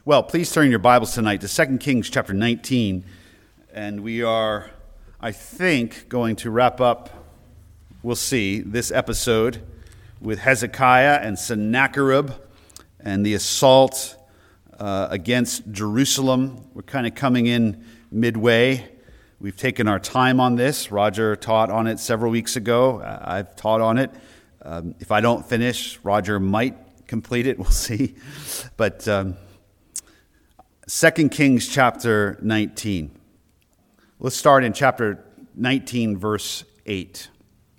Well, please turn your Bibles tonight to 2 Kings chapter 19, and we are, I think, going to wrap up, we'll see, this episode with Hezekiah and Sennacherib and the assault against Jerusalem. We're kind of coming in midway. We've taken our time on this. Roger taught on it several weeks ago. I've taught on it. If I don't finish, Roger might complete it. We'll see. But 2 Kings chapter 19. Let's start in chapter 19, verse 8.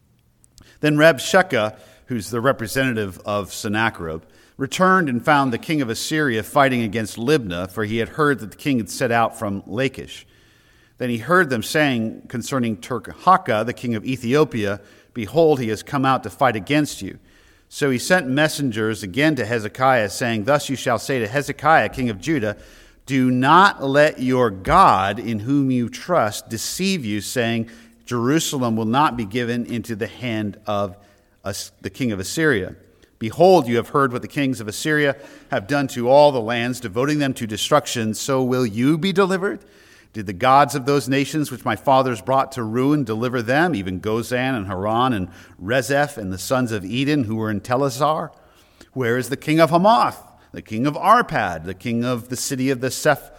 Then Rabshakeh, who's the representative of Sennacherib, returned and found the king of Assyria fighting against Libnah, for he had heard that the king had set out from Lachish. Then he heard them saying concerning Tirhakah, the king of Ethiopia, "Behold, he has come out to fight against you." So he sent messengers again to Hezekiah, saying, "Thus you shall say to Hezekiah, king of Judah, do not let your God, in whom you trust, deceive you, saying, Jerusalem will not be given into the hand of the king of Assyria. Behold, you have heard what the kings of Assyria have done to all the lands, devoting them to destruction. So will you be delivered? Did the gods of those nations which my fathers brought to ruin deliver them, even Gozan and Haran and Rezeph and the sons of Eden who were in Telassar? Where is the king of Hamath, the king of Arpad, the king of the city of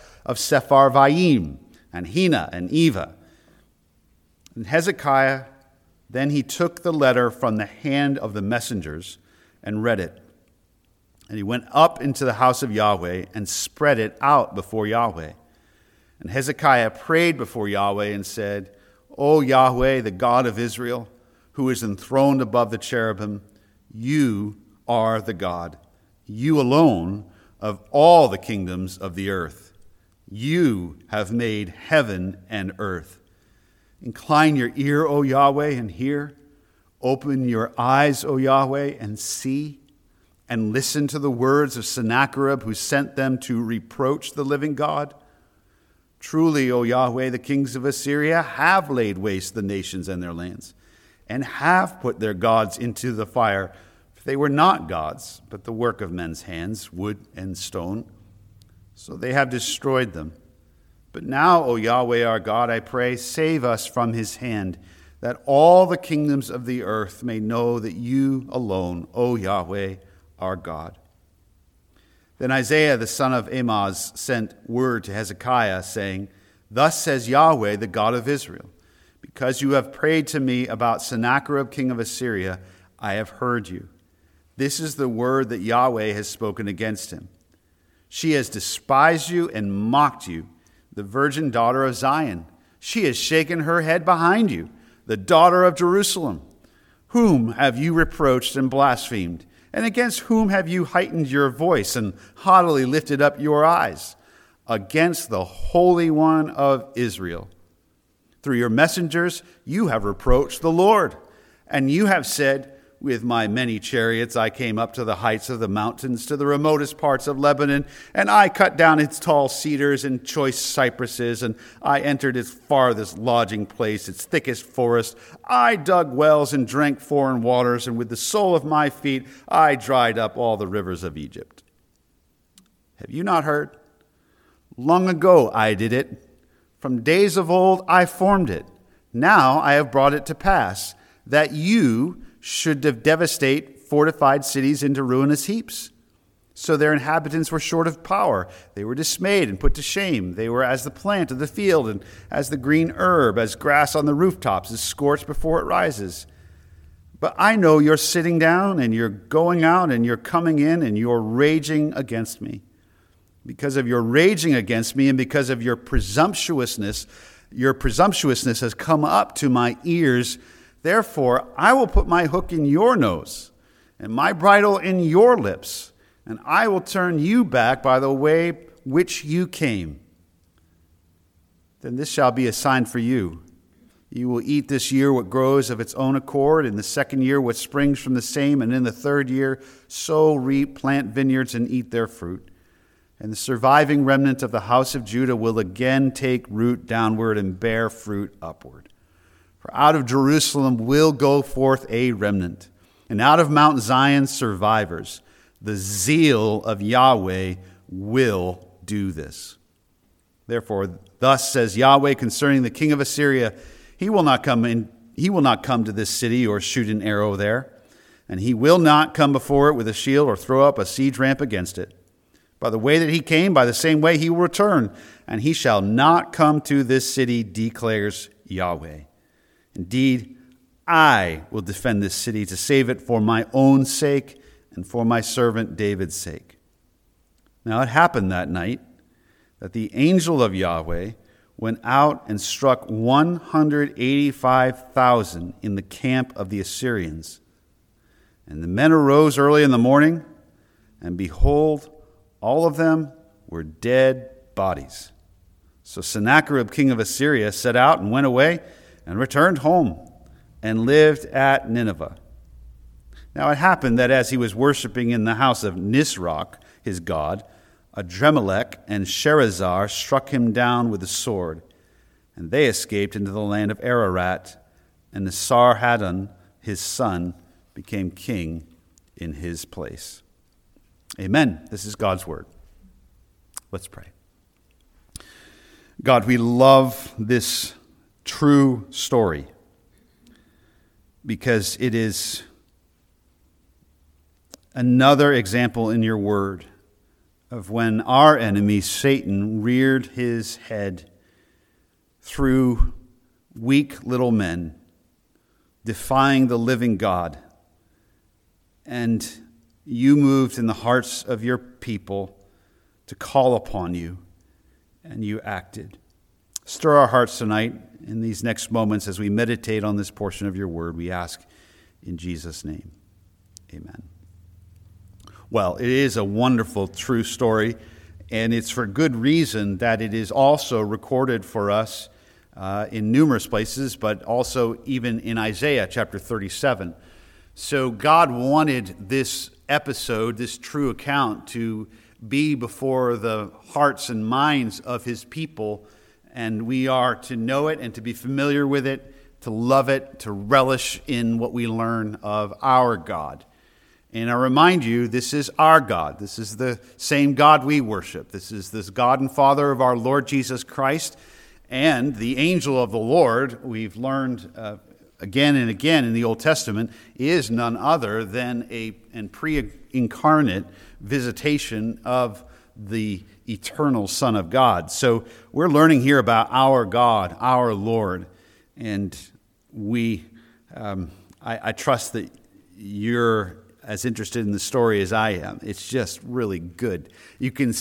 Sepharvaim, and Hena and Eva?" And Hezekiah, then he took the letter from the hand of the messengers and read it. And he went up into the house of Yahweh and spread it out before Yahweh. And Hezekiah prayed before Yahweh and said, "O Yahweh, the God of Israel, who is enthroned above the cherubim, you are the God, you alone, of all the kingdoms of the earth. You have made heaven and earth. Incline your ear, O Yahweh, and hear. Open your eyes, O Yahweh, and see. And listen to the words of Sennacherib, who sent them to reproach the living God. Truly, O Yahweh, the kings of Assyria have laid waste the nations and their lands, and have put their gods into the fire. For they were not gods, but the work of men's hands, wood and stone. So they have destroyed them. But now, O Yahweh our God, I pray, save us from his hand, that all the kingdoms of the earth may know that you alone, O Yahweh, are God." Then Isaiah the son of Amoz sent word to Hezekiah, saying, "Thus says Yahweh, the God of Israel, because you have prayed to me about Sennacherib king of Assyria, I have heard you. This is the word that Yahweh has spoken against him. She has despised you and mocked you, the virgin daughter of Zion. She has shaken her head behind you, the daughter of Jerusalem. Whom have you reproached and blasphemed? And against whom have you heightened your voice and haughtily lifted up your eyes? Against the Holy One of Israel. Through your messengers you have reproached the Lord, and you have said, with my many chariots I came up to the heights of the mountains, to the remotest parts of Lebanon, and I cut down its tall cedars and choice cypresses, and I entered its farthest lodging place, its thickest forest. I dug wells and drank foreign waters, and with the sole of my feet I dried up all the rivers of Egypt. Have you not heard? Long ago I did it. From days of old I formed it. Now I have brought it to pass, that you should devastate fortified cities into ruinous heaps. So their inhabitants were short of power. They were dismayed and put to shame. They were as the plant of the field and as the green herb, as grass on the rooftops is scorched before it rises. But I know you're sitting down and you're going out and you're coming in and you're raging against me. Because of your raging against me and because of your presumptuousness has come up to my ears. Therefore, I will put my hook in your nose and my bridle in your lips, and I will turn you back by the way which you came. Then this shall be a sign for you. You will eat this year what grows of its own accord, in the second year what springs from the same, and in the third year sow, reap, plant vineyards, and eat their fruit. And the surviving remnant of the house of Judah will again take root downward and bear fruit upward. For out of Jerusalem will go forth a remnant, and out of Mount Zion survivors. The zeal of Yahweh will do this. Therefore, thus says Yahweh concerning the king of Assyria, he will not come to this city or shoot an arrow there, and he will not come before it with a shield or throw up a siege ramp against it. By the way that he came, by the same way he will return, and he shall not come to this city, declares Yahweh. Indeed, I will defend this city to save it for my own sake and for my servant David's sake. Now it happened that night that the angel of Yahweh went out and struck 185,000 in the camp of the Assyrians. And the men arose early in the morning, and behold, all of them were dead bodies. So Sennacherib, king of Assyria, set out and went away and returned home and lived at Nineveh. Now it happened that as he was worshiping in the house of Nisroch, his god, Adremelech and Sherezzar struck him down with a sword, and they escaped into the land of Ararat, and Esarhaddon, his son, became king in his place. Amen. This is God's word. Let's pray. God, we love this true story because it is another example in your word of when our enemy, Satan, reared his head through weak little men, defying the living God. And you moved in the hearts of your people to call upon you, and you acted. Stir our hearts tonight in these next moments as we meditate on this portion of your word. We ask in Jesus' name. Amen. Well, it is a wonderful, true story, and it's for good reason that it is also recorded for us in numerous places, but also even in Isaiah chapter 37. So God wanted this episode, this true account, to be before the hearts and minds of his people, and we are to know it and to be familiar with it, to love it, to relish in what we learn of our God. And I remind you, this is our God. This is the same God we worship. This is this God and Father of our Lord Jesus Christ. And the angel of the Lord, we've learned again and again in the Old Testament, is none other than a pre-incarnate visitation of the eternal Son of God. So we're learning here about our God, our Lord. And I trust that you're as interested in the story as I am. It's just really good. You can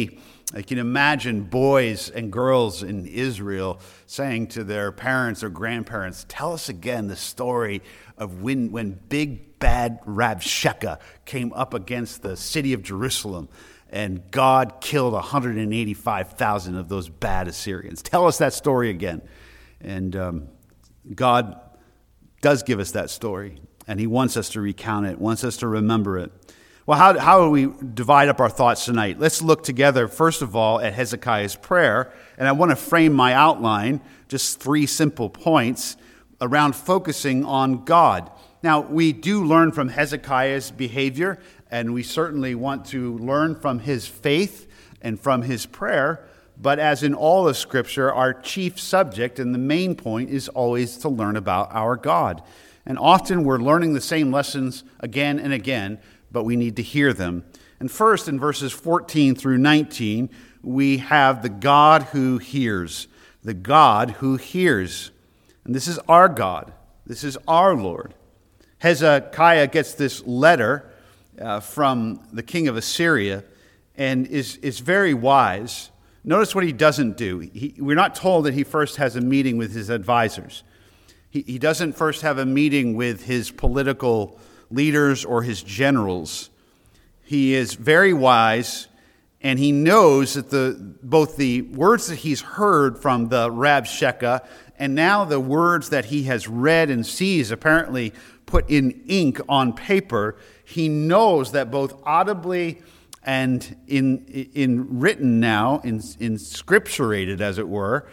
imagine boys and girls in Israel saying to their parents or grandparents, tell us again the story of when big bad Rabshakeh came up against the city of Jerusalem and God killed 185,000 of those bad Assyrians. Tell us that story again. And God does give us that story. And he wants us to recount it, wants us to remember it. Well, how do we divide up our thoughts tonight? Let's look together, first of all, at Hezekiah's prayer. And I want to frame my outline, just 3 simple points, around focusing on God. Now, we do learn from Hezekiah's behavior, and we certainly want to learn from his faith and from his prayer. But as in all of Scripture, our chief subject and the main point is always to learn about our God. And often we're learning the same lessons again and again, but we need to hear them. And first, in verses 14 through 19, we have the God who hears. The God who hears. And this is our God. This is our Lord. Hezekiah gets this letter from the king of Assyria and is very wise. Notice what he doesn't do. We're not told that he first has a meeting with his advisors. He doesn't first have a meeting with his political leaders or his generals. He is very wise, and he knows that both the words that he's heard from the Rabshakeh and now the words that he has read and sees apparently put in ink on paper, he knows that both audibly and in written now, in scripturated as it were,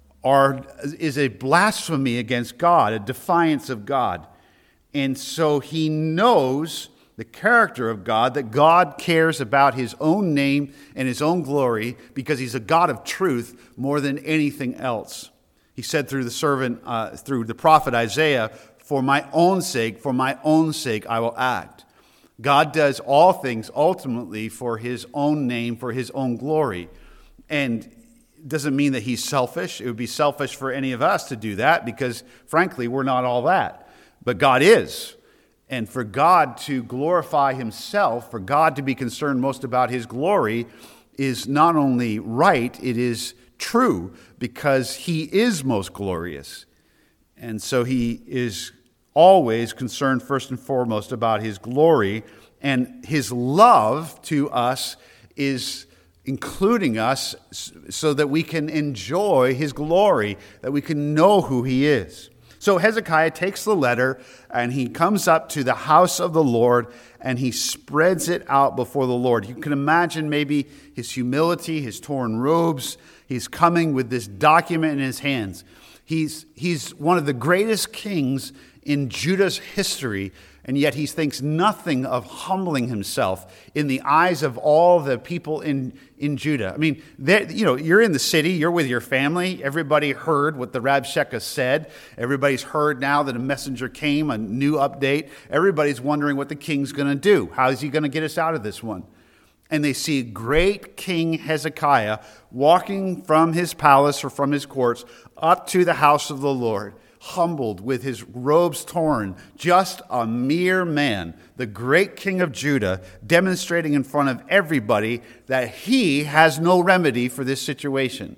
is a blasphemy against God, a defiance of God. And so he knows the character of God, that God cares about his own name and his own glory because he's a God of truth more than anything else. He said through the prophet Isaiah, for my own sake, I will act. God does all things ultimately for his own name, for his own glory. And it doesn't mean that he's selfish. It would be selfish for any of us to do that because, frankly, we're not all that. But God is. And for God to glorify himself, for God to be concerned most about his glory is not only right, it is true because he is most glorious. And so he is always concerned first and foremost about his glory, and his love to us is including us so that we can enjoy his glory, that we can know who he is. So Hezekiah takes the letter and he comes up to the house of the Lord and he spreads it out before the Lord. You can imagine maybe his humility, his torn robes. He's coming with this document in his hands. He's one of the greatest kings in Judah's history, and yet he thinks nothing of humbling himself in the eyes of all the people in Judah. I mean, you're in the city, you're with your family. Everybody heard what the Rabshakeh said. Everybody's heard now that a messenger came, a new update. Everybody's wondering what the king's going to do. How is he going to get us out of this one? And they see great King Hezekiah walking from his palace or from his courts up to the house of the Lord, humbled with his robes torn, just a mere man, the great king of Judah, demonstrating in front of everybody that he has no remedy for this situation.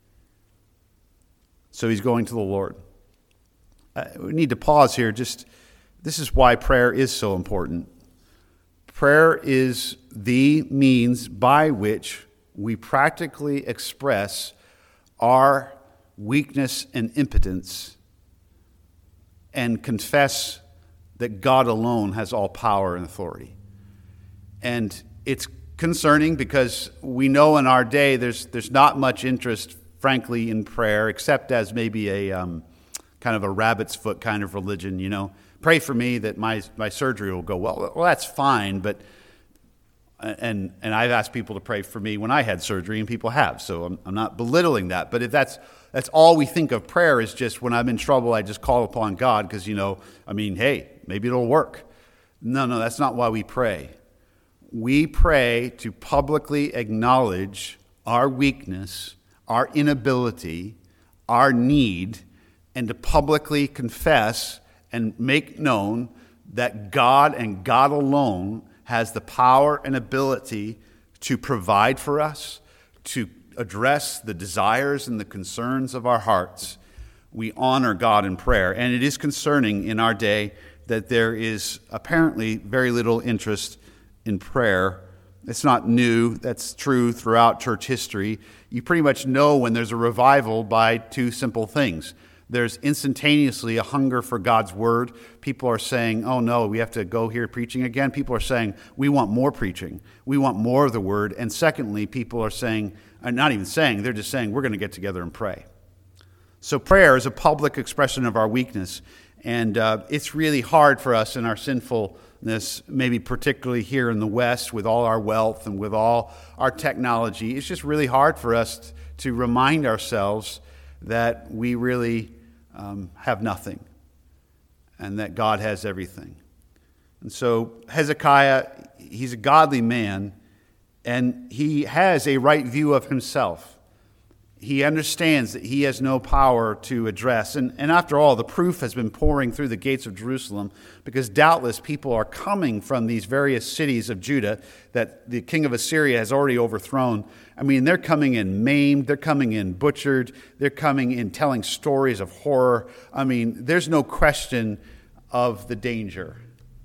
So he's going to the Lord. We need to pause here. This is why prayer is so important. Prayer is the means by which we practically express our weakness and impotence and confess that God alone has all power and authority. And it's concerning because we know in our day there's not much interest, frankly, in prayer, except as maybe a kind of a rabbit's foot kind of religion, Pray for me that my surgery will go well. Well, that's fine, but and I've asked people to pray for me when I had surgery, and people have, so I'm not belittling that. But if that's all we think of prayer is just when I'm in trouble, I just call upon God because, hey, maybe it'll work. No, that's not why we pray. We pray to publicly acknowledge our weakness, our inability, our need, and to publicly confess and make known that God and God alone has the power and ability to provide for us, to address the desires and the concerns of our hearts. We honor God in prayer. And it is concerning in our day that there is apparently very little interest in prayer. It's not new. That's true throughout church history. You pretty much know when there's a revival by two simple things. There's instantaneously a hunger for God's word. People are saying, oh no, we have to go here preaching again. People are saying, we want more preaching. We want more of the word. And secondly, people are saying, not even saying, they're just saying, we're going to get together and pray. So prayer is a public expression of our weakness. And it's really hard for us in our sinfulness, maybe particularly here in the West with all our wealth and with all our technology. It's just really hard for us to remind ourselves that we really have nothing and that God has everything. And so Hezekiah, he's a godly man, and he has a right view of himself. He understands that he has no power to address. And after all, the proof has been pouring through the gates of Jerusalem because doubtless people are coming from these various cities of Judah that the king of Assyria has already overthrown. I mean, they're coming in maimed, they're coming in butchered, they're coming in telling stories of horror. I mean, there's no question of the danger.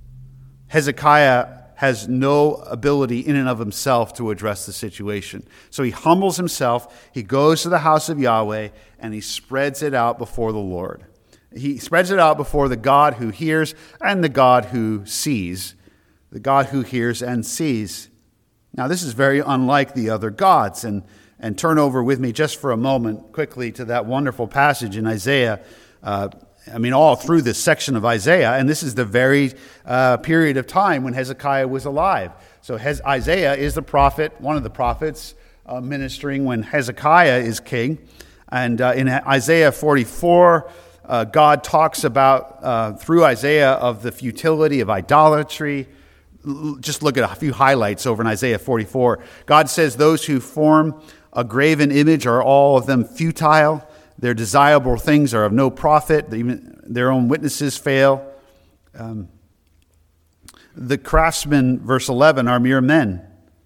Hezekiah has no ability in and of himself to address the situation. So he humbles himself, he goes to the house of Yahweh, and he spreads it out before the Lord. He spreads it out before the God who hears and the God who sees. The God who hears and sees. Now, this is very unlike the other gods. And turn over with me just for a moment quickly to that wonderful passage in Isaiah all through this section of Isaiah, and this is the very period of time when Hezekiah was alive. So Isaiah is the prophet, one of the prophets, ministering when Hezekiah is king. And in Isaiah 44, God talks about, through Isaiah, of the futility of idolatry. Just look at a few highlights over in Isaiah 44. God says, those who form a graven image are all of them futile. Their desirable things are of no profit. Even their own witnesses fail. The craftsmen, verse 11, are mere men.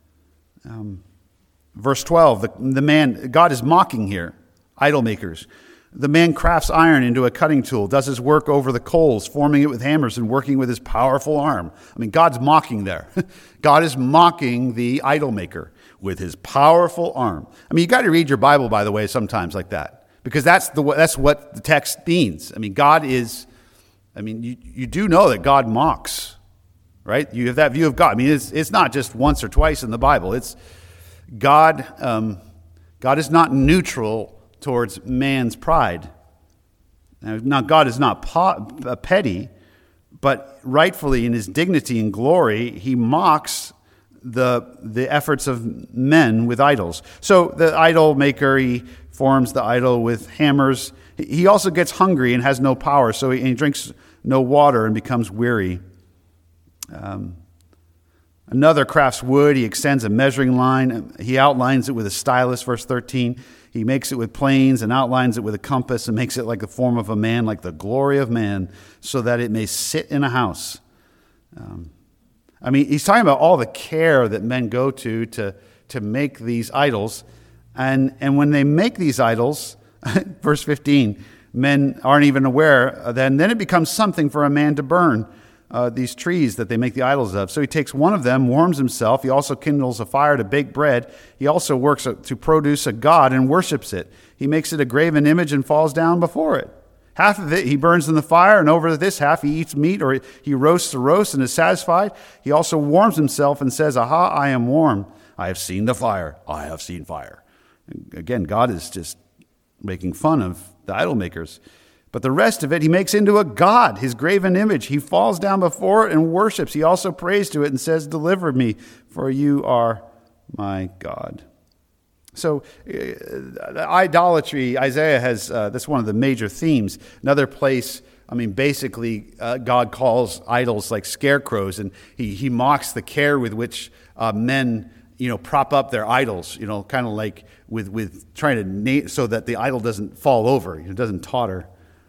Verse 12, the man, God is mocking here, idol makers. The man crafts iron into a cutting tool, does his work over the coals, forming it with hammers and working with his powerful arm. God's mocking there. God is mocking the idol maker with his powerful arm. You got to read your Bible, by the way, sometimes like that, because that's what the text means. God is, you do know that God mocks, right? You have that view of God. It's not just once or twice in the Bible. It's God. God is not neutral towards man's pride. Now, God is not petty, but rightfully in his dignity and glory, he mocks the efforts of men with idols. So the idol maker, he forms the idol with hammers. He also gets hungry and has no power, so he drinks no water and becomes weary. Another crafts wood. He extends a measuring line. He outlines it with a stylus, verse 13. He makes it with planes and outlines it with a compass and makes it like the form of a man, like the glory of man, so that it may sit in a house. He's talking about all the care that men go to make these idols. And when they make these idols, verse 15, men aren't even aware, then it becomes something for a man to burn. These trees that they make the idols of. So he takes one of them, warms himself. He also kindles a fire to bake bread. He also works to produce a god and worships it. He makes it a graven image and falls down before it. Half of it he burns in the fire, and over this half he eats meat, or he roasts the roast and is satisfied. He also warms himself and says, "Aha, I am warm. I have seen the fire. I have seen fire." Again, God is just making fun of the idol makers. But the rest of it he makes into a god, his graven image. He falls down before it and worships. He also prays to it and says, "Deliver me, for you are my God." So idolatry, Isaiah has, that's one of the major themes. Another place, basically God calls idols like scarecrows, and he mocks the care with which men prop up their idols, kind of like with trying to, so that the idol doesn't fall over, it doesn't totter.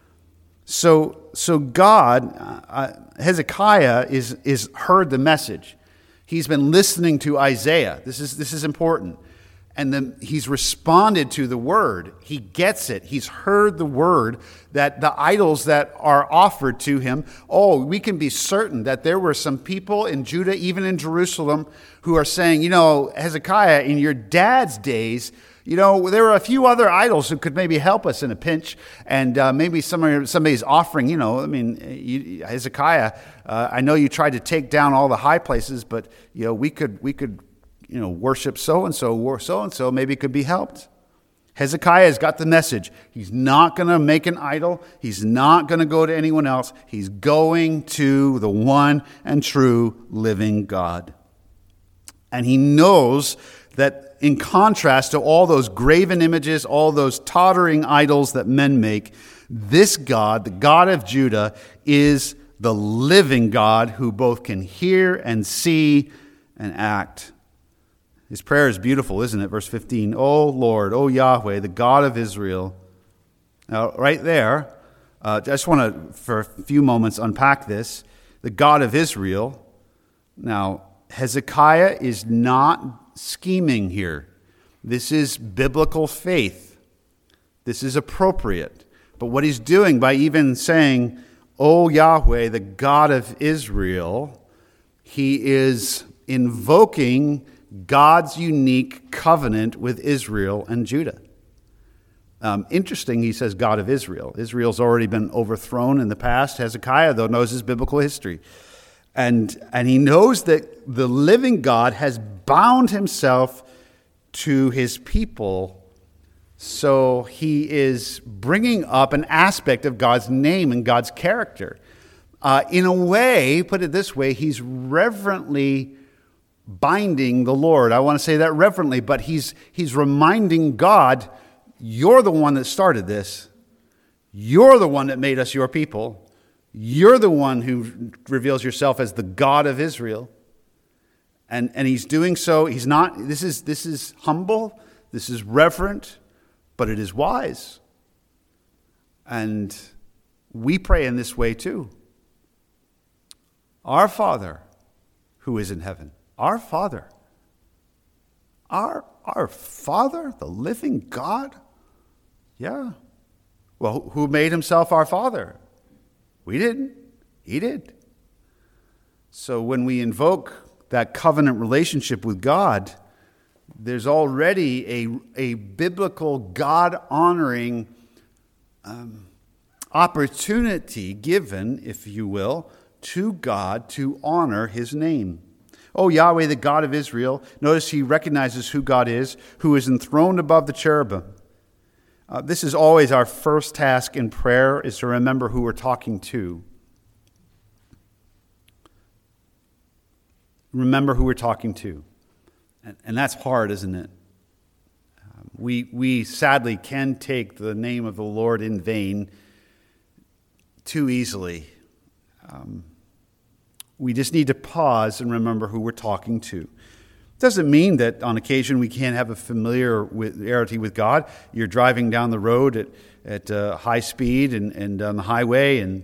So God, Hezekiah is heard the message. He's been listening to Isaiah. This is important. And then he's responded to the word. He gets it. He's heard the word that the idols that are offered to him, we can be certain that there were some people in Judah, even in Jerusalem, who are saying, Hezekiah, in your dad's days, there were a few other idols who could maybe help us in a pinch, and maybe somebody's offering, Hezekiah, I know you tried to take down all the high places, but we could worship so-and-so, maybe it could be helped. Hezekiah has got the message. He's not going to make an idol. He's not going to go to anyone else. He's going to the one and true living God. And he knows that in contrast to all those graven images, all those tottering idols that men make, this God, the God of Judah, is the living God who both can hear and see and act. His prayer is beautiful, isn't it? Verse 15, "O Lord, O Yahweh, the God of Israel." Now, right there, I just want to, for a few moments, unpack this. The God of Israel. Now, Hezekiah is not scheming here. This is biblical faith. This is appropriate. But what he's doing by even saying, "O Yahweh, the God of Israel," he is invoking God's unique covenant with Israel and Judah. Interesting, he says God of Israel. Israel's already been overthrown in the past. Hezekiah, though, knows his biblical history. And he knows that the living God has bound himself to his people So he is bringing up an aspect of God's name and God's character. In a way, put it this way, he's reverently binding the Lord. I want to say that reverently, but he's reminding God, you're the one that started this. You're the one that made us your people. You're the one who reveals yourself as the God of Israel. And he's doing so. He's not, this is humble, this is reverent, but it is wise. And we pray in this way too. Our Father who is in heaven. Our Father. Our Father, the living God? Yeah. Well, who made himself our Father? We didn't. He did. So when we invoke that covenant relationship with God, there's already a biblical God-honoring opportunity given, if you will, to God to honor his name. Oh, Yahweh, the God of Israel. Notice he recognizes who God is, who is enthroned above the cherubim. This is always our first task in prayer, is to remember who we're talking to. Remember who we're talking to. And that's hard, isn't it? We sadly can take the name of the Lord in vain too easily. We just need to pause and remember who we're talking to. Doesn't mean that on occasion we can't have a familiarity with God. You're driving down the road at high speed and on the highway, and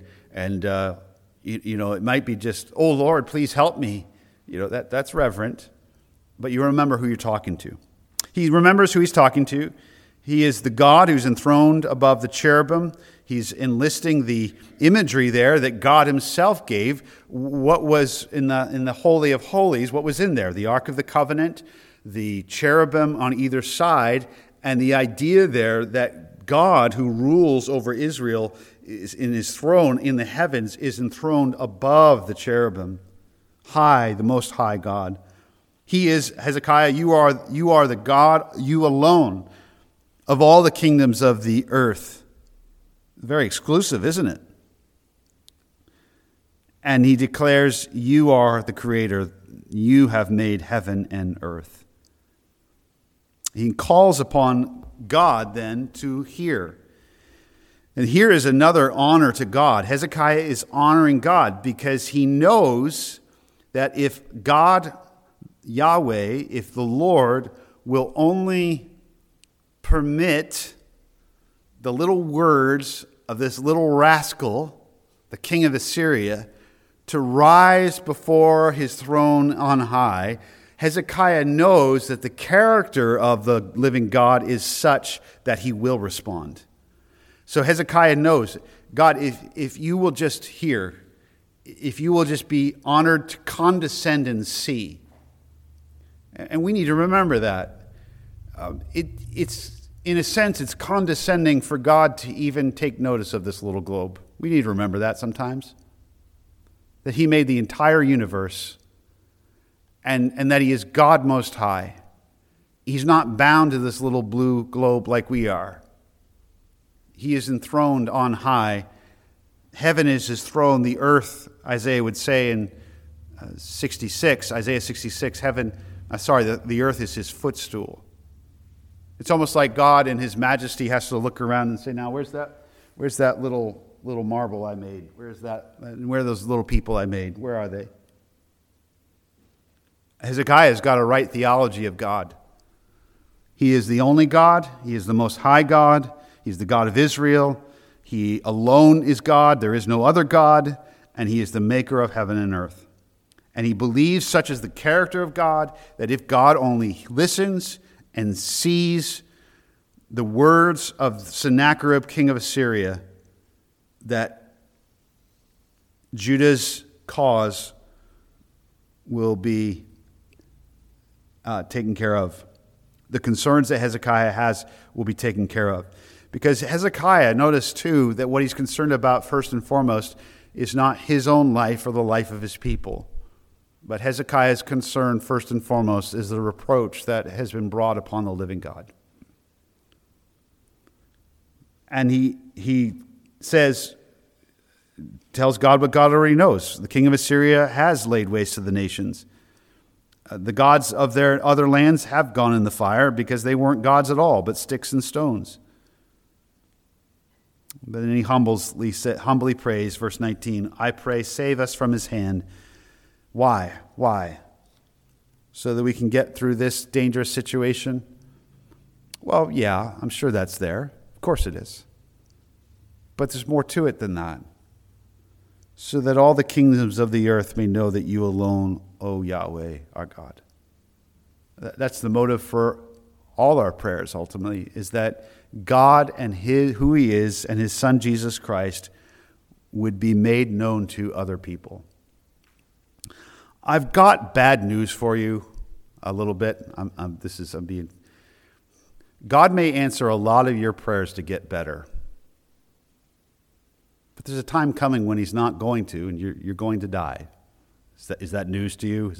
it might be just, oh Lord, please help me. That's reverent, but you remember who you're talking to. He remembers who he's talking to. He is the God who's enthroned above the cherubim. He's enlisting the imagery there that God himself gave. What was in the Holy of Holies, what was in there? The Ark of the Covenant, the cherubim on either side, and the idea there that God, who rules over Israel is in his throne in the heavens, is enthroned above the cherubim. High, the Most High God. He is, Hezekiah, you are the God, you alone, of all the kingdoms of the earth. Very exclusive, isn't it? And he declares, you are the creator. You have made heaven and earth. He calls upon God then to hear. And here is another honor to God. Hezekiah is honoring God because he knows that if God, Yahweh, if the Lord will only permit the little words of this little rascal, the king of Assyria, to rise before his throne on high, Hezekiah knows that the character of the living God is such that he will respond. So Hezekiah knows, God, if you will just hear, if you will just be honored to condescend and see. And we need to remember that. It's in a sense, it's condescending for God to even take notice of this little globe. We need to remember that sometimes. That he made the entire universe and that he is God Most High. He's not bound to this little blue globe like we are. He is enthroned on high. Heaven is his throne. The earth, Isaiah would say in Isaiah 66, the earth is his footstool. It's almost like God in his majesty has to look around and say, now where's that little marble I made? Where's that? Where are those little people I made? Where are they? Hezekiah's got a right theology of God. He is the only God. He is the Most High God. He's the God of Israel. He alone is God. There is no other God. And he is the maker of heaven and earth. And he believes, such is the character of God, that if God only listens and sees the words of Sennacherib, king of Assyria, that Judah's cause will be taken care of. The concerns that Hezekiah has will be taken care of. Because Hezekiah, notice too, that what he's concerned about first and foremost is not his own life or the life of his people. But Hezekiah's concern first and foremost is the reproach that has been brought upon the living God. And he tells God what God already knows. The king of Assyria has laid waste to the nations. The gods of their other lands have gone in the fire because they weren't gods at all, but sticks and stones. But then he humbly prays, verse 19, I pray, save us from his hand. Why? Why? So that we can get through this dangerous situation? Well, yeah, I'm sure that's there. Of course it is. But there's more to it than that. So that all the kingdoms of the earth may know that you alone, O Yahweh, are God. That's the motive for all our prayers, ultimately, is that God and who he is and his son Jesus Christ would be made known to other people. I've got bad news for you a little bit. God may answer a lot of your prayers to get better. But there's a time coming when he's not going to, and you're going to die. Is that news to you?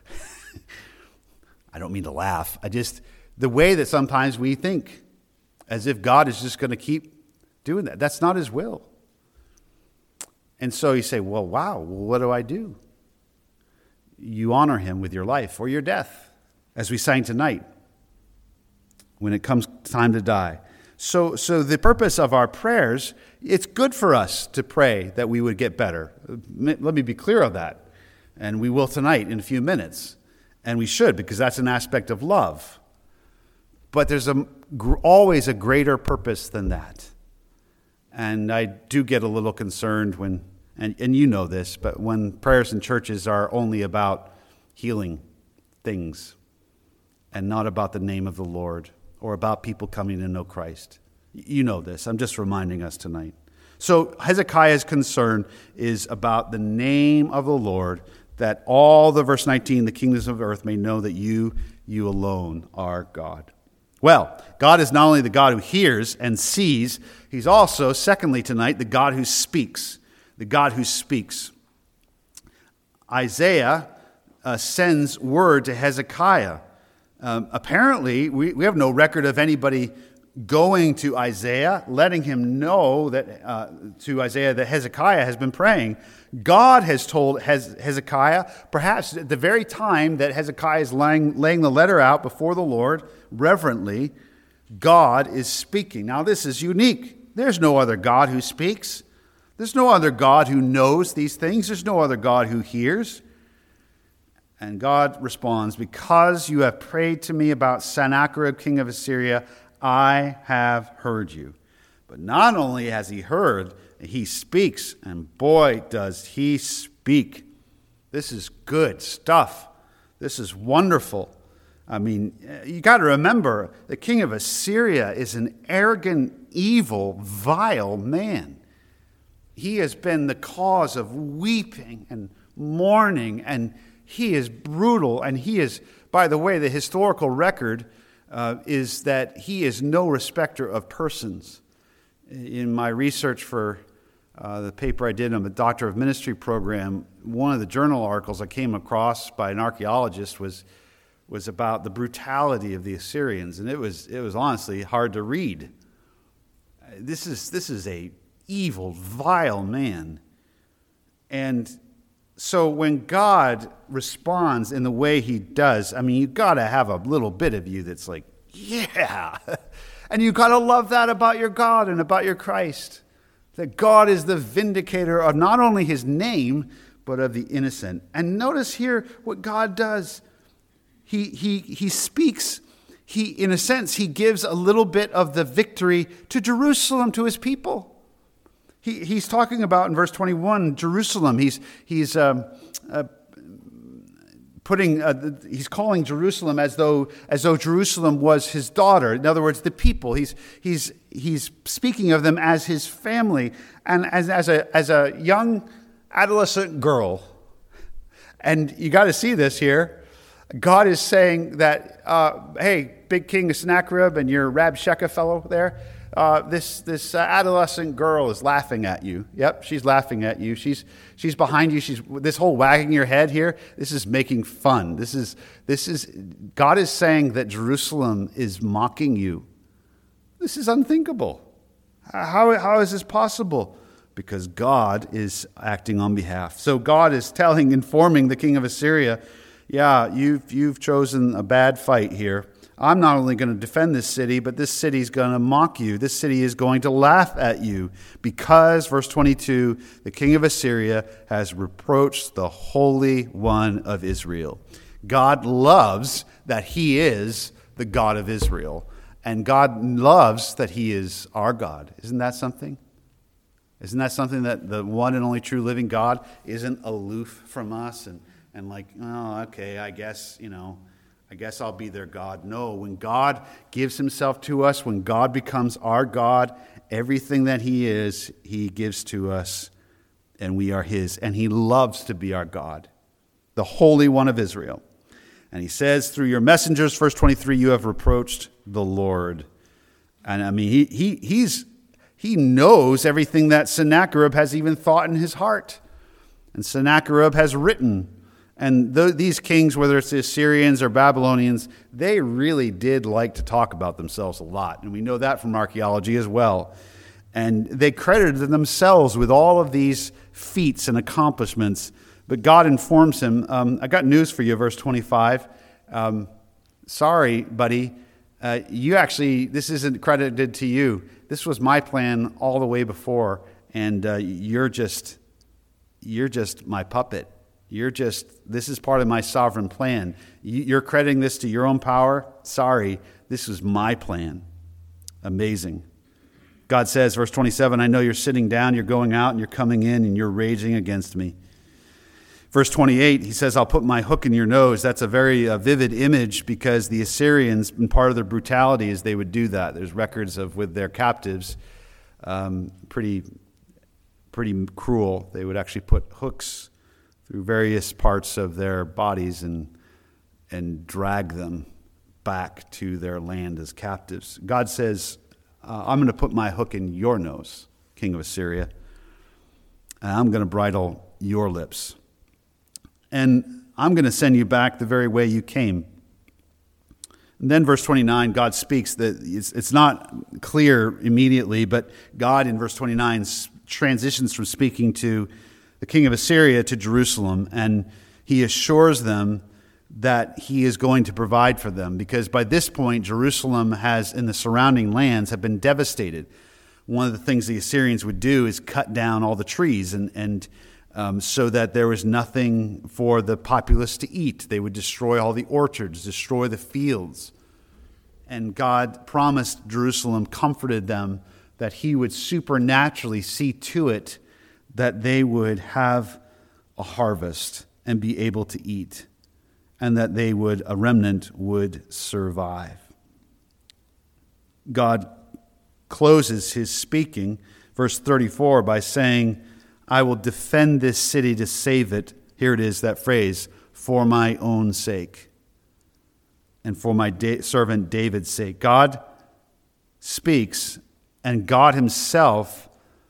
I don't mean to laugh. The way that sometimes we think, as if God is just going to keep doing that. That's not his will. And so you say, well, what do I do? You honor him with your life or your death, as we sang tonight, when it comes time to die. So the purpose of our prayers, it's good for us to pray that we would get better. Let me be clear of that. And we will tonight in a few minutes. And we should, because that's an aspect of love. But there's always a greater purpose than that. And I do get a little concerned when, and you know this, but when prayers in churches are only about healing things and not about the name of the Lord or about people coming to know Christ. You know this. I'm just reminding us tonight. So Hezekiah's concern is about the name of the Lord, that all the verse 19, the kingdoms of earth may know that you alone are God. Well, God is not only the God who hears and sees, he's also, secondly tonight, the God who speaks. The God who speaks. Isaiah sends word to Hezekiah. Apparently, we have no record of anybody going to Isaiah, letting him know that to Isaiah that Hezekiah has been praying. God has told Hezekiah, perhaps at the very time that Hezekiah is laying the letter out before the Lord, reverently, God is speaking. Now, this is unique. There's no other God who speaks. There's no other God who knows these things. There's no other God who hears. And God responds, because you have prayed to me about Sennacherib, king of Assyria, I have heard you. But not only has he heard, he speaks. And boy, does he speak. This is good stuff. This is wonderful. I mean, you got to remember, the king of Assyria is an arrogant, evil, vile man. He has been the cause of weeping and mourning, and he is brutal, and he is, by the way, the historical record is that he is no respecter of persons. In my research for the paper I did on the Doctor of Ministry program, one of the journal articles I came across by an archaeologist was about the brutality of the Assyrians, and it was honestly hard to read. This is a evil, vile man. And so when God responds in the way he does, I mean, you've got to have a little bit of you that's like, yeah. And you've got to love that about your God and about your Christ. That God is the vindicator of not only his name, but of the innocent. And notice here what God does. He speaks. In a sense, he gives a little bit of the victory to Jerusalem, to his people. He's talking about in verse 21, Jerusalem. He's calling Jerusalem as though Jerusalem was his daughter. In other words, the people. He's speaking of them as his family and as a young adolescent girl. And you got to see this here. God is saying that, hey, big king of Sennacherib and your Rabshakeh fellow there, this adolescent girl is laughing at you. Yep, she's laughing at you. She's behind you. She's this whole wagging your head here. This is making fun. This is God is saying that Jerusalem is mocking you. This is unthinkable. How is this possible? Because God is acting on behalf. So God is informing the king of Assyria, yeah, you've chosen a bad fight here. I'm not only going to defend this city, but this city is going to mock you. This city is going to laugh at you because, verse 22, the king of Assyria has reproached the Holy One of Israel. God loves that he is the God of Israel, and God loves that he is our God. Isn't that something? Isn't that something that the one and only true living God isn't aloof from us and like, oh, okay, I guess I'll be their God. No, when God gives himself to us, when God becomes our God, everything that he is, he gives to us, and we are his. And he loves to be our God, the Holy One of Israel. And he says, through your messengers, verse 23, you have reproached the Lord. And I mean, he knows everything that Sennacherib has even thought in his heart. And Sennacherib has written. And these kings, whether it's the Assyrians or Babylonians, they really did like to talk about themselves a lot. And we know that from archaeology as well. And they credited themselves with all of these feats and accomplishments. But God informs him, I got news for you, verse 25. Sorry, buddy. This isn't credited to you. This was my plan all the way before. And you're just my puppet. This is part of my sovereign plan. You're crediting this to your own power? Sorry, this was my plan. Amazing. God says, verse 27, I know you're sitting down, you're going out, and you're coming in, and you're raging against me. Verse 28, he says, I'll put my hook in your nose. That's a very vivid image because the Assyrians, and part of their brutality is they would do that. There's records of with their captives, pretty cruel. They would actually put hooks through various parts of their bodies and drag them back to their land as captives. God says, I'm going to put my hook in your nose, king of Assyria, and I'm going to bridle your lips. And I'm going to send you back the very way you came. And then verse 29, God speaks that it's not clear immediately, but God in verse 29 transitions from speaking to the king of Assyria to Jerusalem, and he assures them that he is going to provide for them, because by this point, Jerusalem and the surrounding lands have been devastated. One of the things the Assyrians would do is cut down all the trees, and so that there was nothing for the populace to eat. They would destroy all the orchards, destroy the fields. And God promised Jerusalem, comforted them, that he would supernaturally see to it that they would have a harvest and be able to eat, and that a remnant would survive. God closes his speaking, verse 34, by saying, I will defend this city to save it. Here it is, that phrase, for my own sake and for my servant David's sake. God speaks, and God himself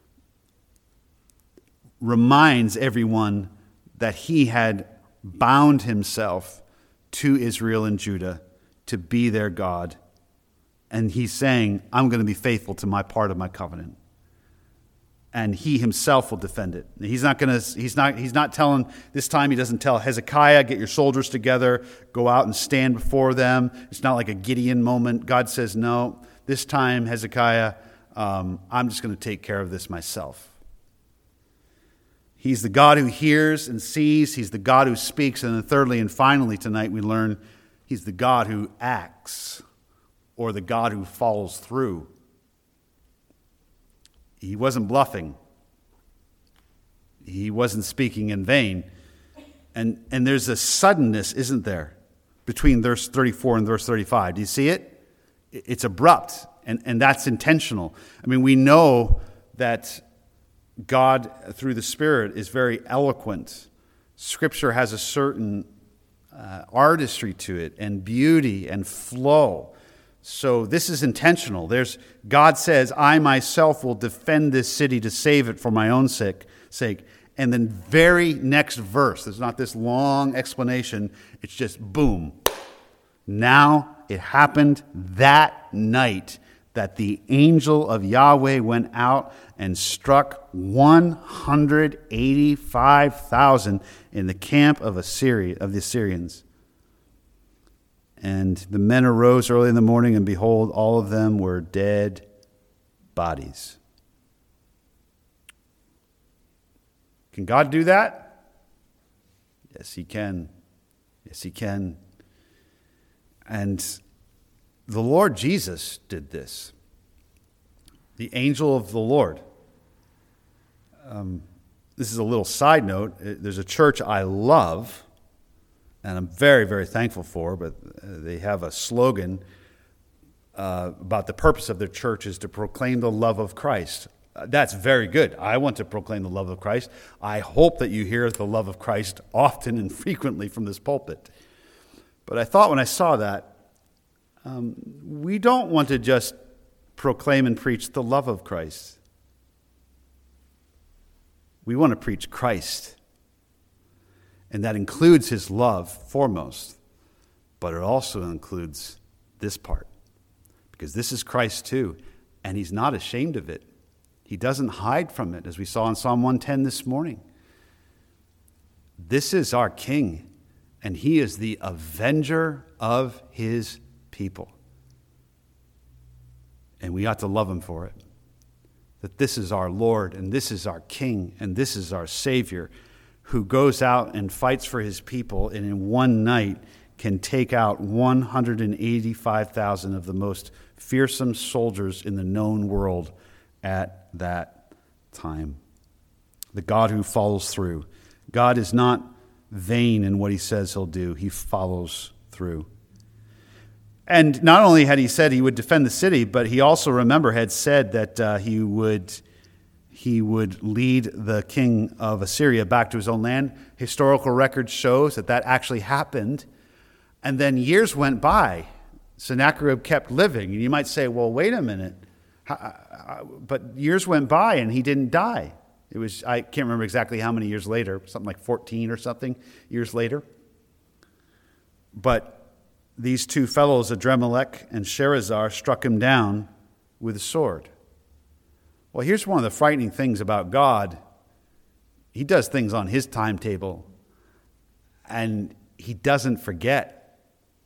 reminds everyone that he had bound himself to Israel and Judah to be their God. And he's saying, I'm going to be faithful to my part of my covenant. And he himself will defend it. He's not telling, this time he doesn't tell Hezekiah, get your soldiers together, go out and stand before them. It's not like a Gideon moment. God says, no, this time, Hezekiah, I'm just going to take care of this myself. He's the God who hears and sees. He's the God who speaks. And then thirdly and finally tonight we learn he's the God who acts, or the God who follows through. He wasn't bluffing. He wasn't speaking in vain. And there's a suddenness, isn't there, between verse 34 and verse 35. Do you see it? It's abrupt, and that's intentional. I mean, we know that God, through the Spirit, is very eloquent. Scripture has a certain artistry to it, and beauty and flow. So this is intentional. God says, I myself will defend this city to save it for my own sake. And then very next verse, there's not this long explanation. It's just boom. Now it happened that night that the angel of Yahweh went out and struck 185,000 in the camp of the Assyrians. And the men arose early in the morning, and behold, all of them were dead bodies. Can God do that? Yes, he can. Yes, he can. And the Lord Jesus did this. The angel of the Lord. This is a little side note. There's a church I love, and I'm very, very thankful for, but they have a slogan about the purpose of their church is to proclaim the love of Christ. That's very good. I want to proclaim the love of Christ. I hope that you hear the love of Christ often and frequently from this pulpit. But I thought when I saw that, we don't want to just proclaim and preach the love of Christ. We want to preach Christ. And that includes his love foremost. But it also includes this part. Because this is Christ too. And he's not ashamed of it. He doesn't hide from it, as we saw in Psalm 110 this morning. This is our King. And he is the avenger of his people. And we ought to love him for it. That this is our Lord, and this is our King, and this is our Savior, who goes out and fights for his people, and in one night can take out 185,000 of the most fearsome soldiers in the known world at that time. The God who follows through. God is not vain in what he says he'll do. He follows through. And not only had he said he would defend the city, but he also, remember, had said that he would lead the king of Assyria back to his own land. Historical record shows that actually happened. And then years went by. Sennacherib kept living. And you might say, well, wait a minute. But years went by and he didn't die. It was, I can't remember exactly how many years later, something like 14 or something years later. But these two fellows, Adremelech and Sharezer, struck him down with a sword. Well, here's one of the frightening things about God. He does things on his timetable, and he doesn't forget.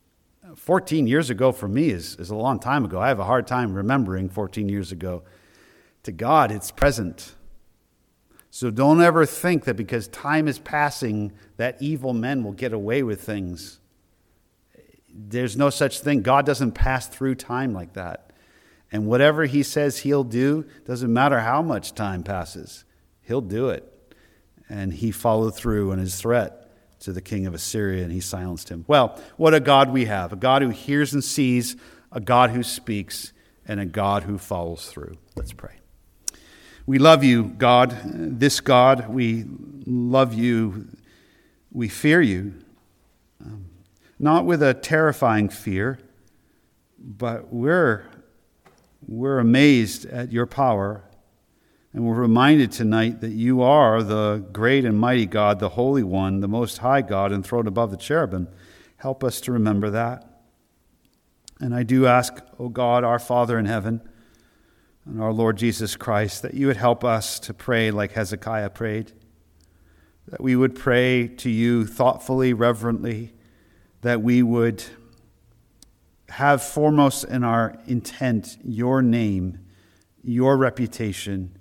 14 years ago for me is a long time ago. I have a hard time remembering 14 years ago. To God, it's present. So don't ever think that because time is passing that evil men will get away with things. There's no such thing. God doesn't pass through time like that. And whatever he says he'll do, doesn't matter how much time passes, he'll do it. And he followed through on his threat to the king of Assyria, and he silenced him. Well, what a God we have. A God who hears and sees, a God who speaks, and a God who follows through. Let's pray. We love you, God, this God. We love you. We fear you. Not with a terrifying fear, but we're amazed at your power. And we're reminded tonight that you are the great and mighty God, the Holy One, the Most High God, enthroned above the cherubim. Help us to remember that. And I do ask, O God, our Father in heaven, and our Lord Jesus Christ, that you would help us to pray like Hezekiah prayed, that we would pray to you thoughtfully, reverently, that we would have foremost in our intent your name, your reputation,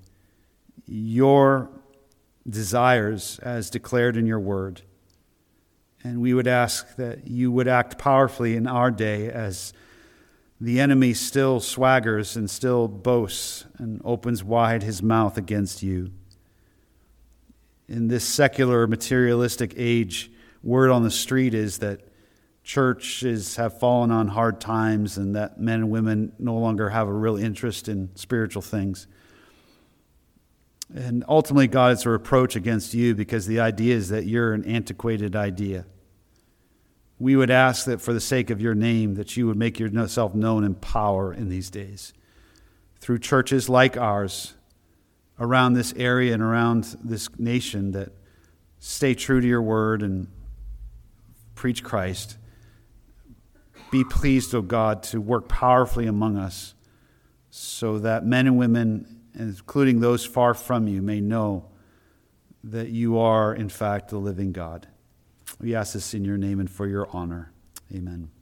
your desires as declared in your word. And we would ask that you would act powerfully in our day as the enemy still swaggers and still boasts and opens wide his mouth against you. In this secular, materialistic age, word on the street is that churches have fallen on hard times and that men and women no longer have a real interest in spiritual things. And ultimately, God, it's a reproach against you because the idea is that you're an antiquated idea. We would ask that for the sake of your name, that you would make yourself known in power in these days. Through churches like ours, around this area and around this nation, that stay true to your word and preach Christ. Be pleased, O God, to work powerfully among us so that men and women, including those far from you, may know that you are, in fact, the living God. We ask this in your name and for your honor. Amen.